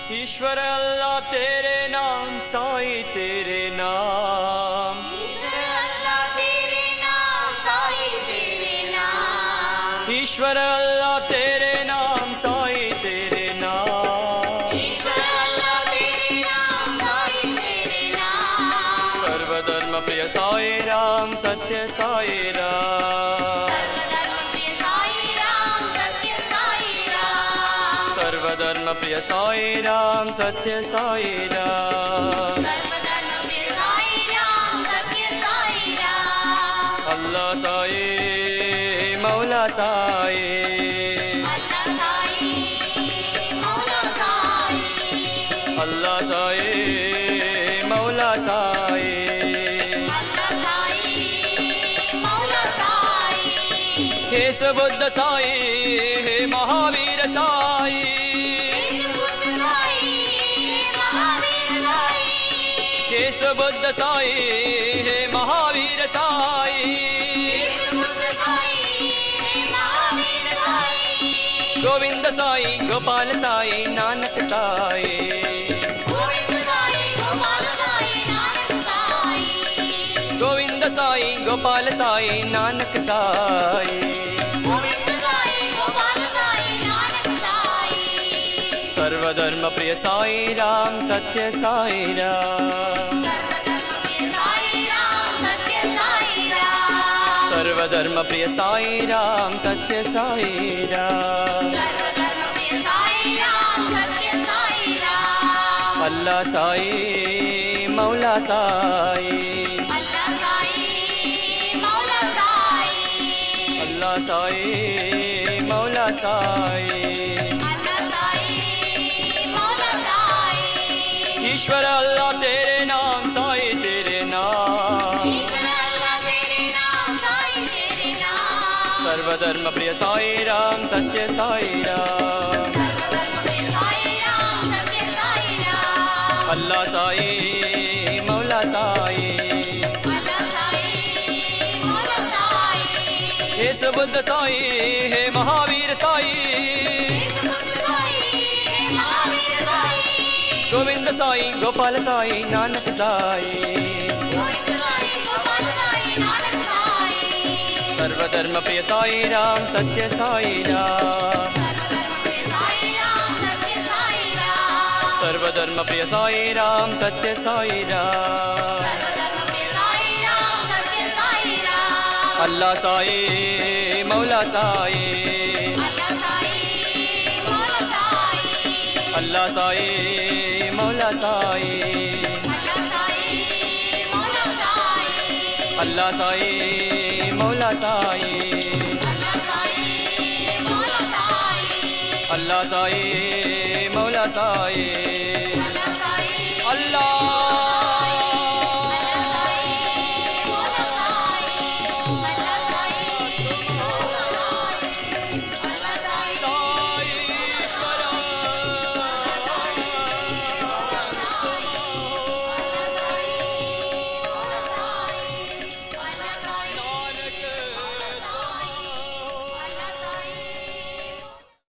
ईश्वर अल्लाह तेरे नाम साईं तेरे नाम, ईश्वर अल्लाह तेरे नाम साईं तेरे नाम, ईश्वर अल्लाह तेरे नाम साईं तेरे नाम, ईश्वर अल्लाह तेरे नाम साईं तेरे नाम। सर्वधर्म प्रिय साईं राम सत्य साईं राम, सर्वधर्म प्रिय साईं राम सत्य साईं राम, सर्वधर्म प्रिय साईं राम सत्य साईं राम, सर्वधर्म प्रिय साईं राम सत्य साईं राम। अल्लाह साईं मौला साईं, अल्लाह साईं मौला साईं, अल्लाह साईं मौला साईं, अल्लाह साईं मौला साईं। हे सुबुद्ध साईं हे महावीर साईं, बुद्ध साईं महावीर साईं, हे सुबुद्ध साईं हे महावीर साईं, बुद्ध साईं महावीर साईं। गोविंद साईं गोपाल साईं नानक साईं, गोविंद साईं गोपाल साईं नानक साईं, गोविंद साईं गोपाल साईं नानक साईं, गोविंद साईं गोपाल साईं नानक साईं। सर्वधर्म प्रिय साईं राम सत्य साईं राम, सर्वधर्म प्रिय साईं राम सत्य साईं राम, सर्वधर्म प्रिय साईं राम सत्य साईं राम, सर्वधर्म प्रिय साईं राम सत्य साईं राम। अल्लाह साईं मौला साईं, अल्लाह साईं मौला साईं, अल्लाह साईं मौला साईं, अल्लाह साईं मौला साईं। ईश्वर अल्लाह तेरे नाम साईं तेरे नाम, ईश्वर अल्लाह तेरे नाम साईं तेरे नाम, सर्वधर्म प्रिय साईं राम सत्य साईं राम, सर्वधर्म प्रिय साईं राम सत्य साईं राम। अल्लाह साईं मौला साईं, अल्लाह साईं मौला साईं, हे सुबुद्ध साईं हे महावीर साईं, बुद्ध साईं महावीर साईं, गोविंद साईं गोपाल साईं नानक साईं, गोविंद साईं गोपाल साईं नानक साईं, सर्वधर्म प्रिय साईं राम सत्य साईं राम, सर्वधर्म प्रिय साईं राम सत्य साईं राम, सर्वधर्म प्रिय साईं राम सत्य साईं राम, सर्वधर्म प्रिय साईं राम सत्य साईं राम। अल्लाह साईं मौला साईं, अल्लाह साईं मौला साईं, अल्लाह साईं मौला साईं, अल्लाह साईं मौला साईं, अल्लाह साईं मौला साईं, अल्लाह साईं मौला साईं, अल्लाह साईं मौला साईं,